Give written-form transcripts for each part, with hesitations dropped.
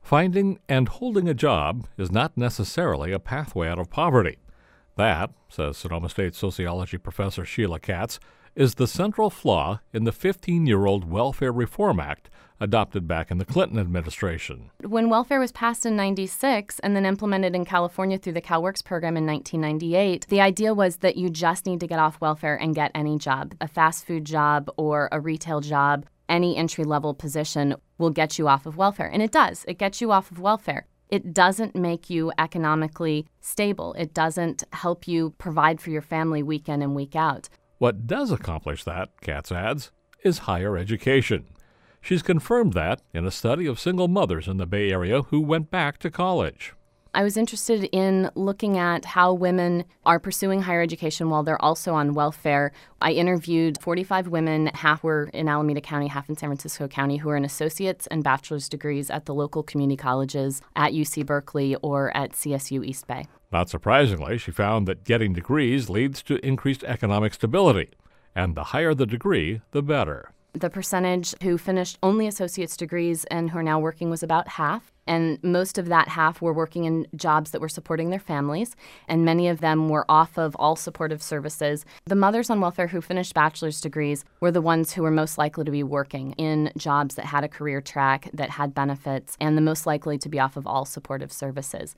Finding and holding a job is not necessarily a pathway out of poverty. That, says Sonoma State sociology professor Sheila Katz, is the central flaw in the 15-year-old Welfare Reform Act adopted back in the Clinton administration. When welfare was passed in 96 and then implemented in California through the CalWORKs program in 1998, the idea was that you just need to get off welfare and get any job, a fast food job or a retail job. Any entry-level position will get you off of welfare. And it does. It gets you off of welfare. It doesn't make you economically stable. It doesn't help you provide for your family week in and week out. What does accomplish that, Katz adds, is higher education. She's confirmed that in a study of single mothers in the Bay Area who went back to college. I was interested in looking at how women are pursuing higher education while they're also on welfare. I interviewed 45 women, half were in Alameda County, half in San Francisco County, who are in associate's and bachelor's degrees at the local community colleges at UC Berkeley or at CSU East Bay. Not surprisingly, she found that getting degrees leads to increased economic stability, and the higher the degree, the better. The percentage who finished only associate's degrees and who are now working was about half. And most of that half were working in jobs that were supporting their families, and many of them were off of all supportive services. The mothers on welfare who finished bachelor's degrees were the ones who were most likely to be working in jobs that had a career track, that had benefits, and the most likely to be off of all supportive services.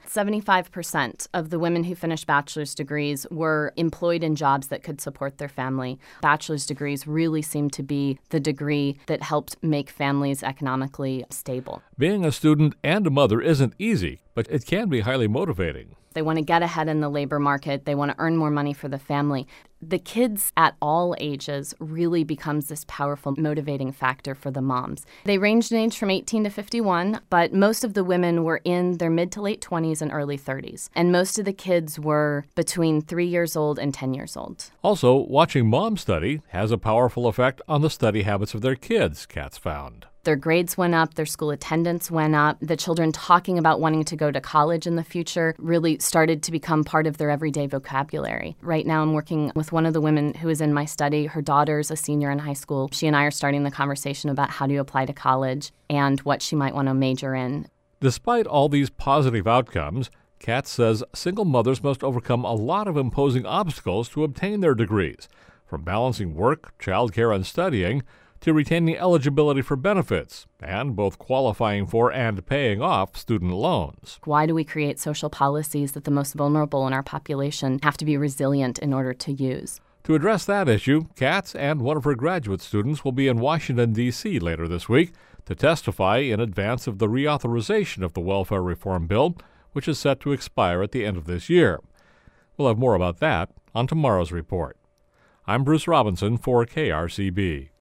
75% of the women who finished bachelor's degrees were employed in jobs that could support their family. Bachelor's degrees really seemed to be the degree that helped make families economically stable. Being a student and a mother isn't easy, but it can be highly motivating. They want to get ahead in the labor market. They want to earn more money for the family. The kids at all ages really becomes this powerful motivating factor for the moms. They ranged in age from 18 to 51, but most of the women were in their mid to late 20s and early 30s. And most of the kids were between 3 years old and 10 years old. Also, watching moms study has a powerful effect on the study habits of their kids, Katz found. Their grades went up, their school attendance went up. The children talking about wanting to go to college in the future really started to become part of their everyday vocabulary. Right now I'm working with one of the women who is in my study. Her daughter's a senior in high school. She and I are starting the conversation about how do you apply to college and what she might want to major in. Despite all these positive outcomes, Katz says single mothers must overcome a lot of imposing obstacles to obtain their degrees, from balancing work, childcare, and studying, to retaining eligibility for benefits, and both qualifying for and paying off student loans. Why do we create social policies that the most vulnerable in our population have to be resilient in order to use? To address that issue, Katz and one of her graduate students will be in Washington, D.C. later this week to testify in advance of the reauthorization of the welfare reform bill, which is set to expire at the end of this year. We'll have more about that on tomorrow's report. I'm Bruce Robinson for KRCB.